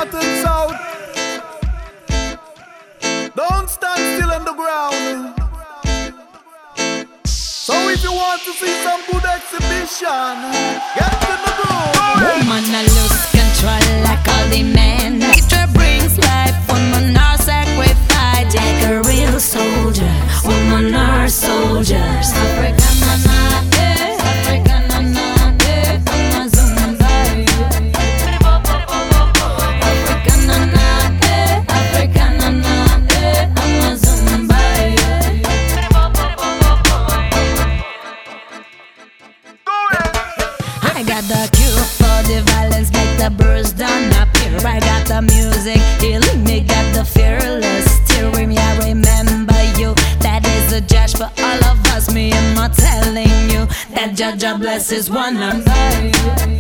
north and south. Don't stand still on the ground. So if you want to see some good exhibition, get to the groove. Woman, I lose control like all the men. Nature brings life, woman are sacrificed like a real soldier. Woman are soldiers. African African I got the cure for the violence, make the birds down appear. I got the music healing me, got the fearless steering me. I remember you, that is a judge for all of us. Me, I'm not telling you that judge blesses one of us.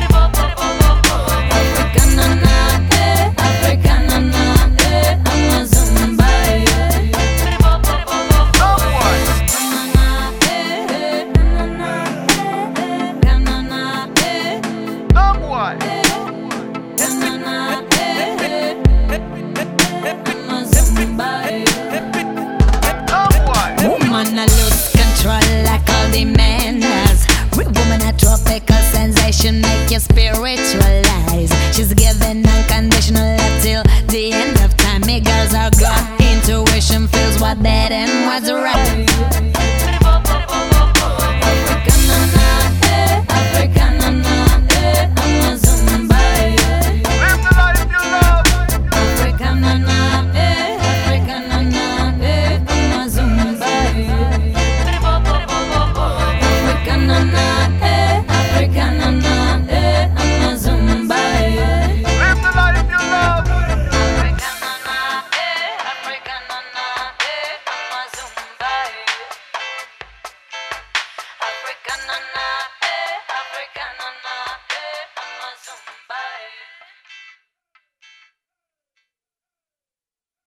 Woman, I lose control like all the men does. Real woman, a tropical sensation, make you spiritualize. She's giving unconditional love till the end of time. Me girls are good, intuition feels what bad and what's right.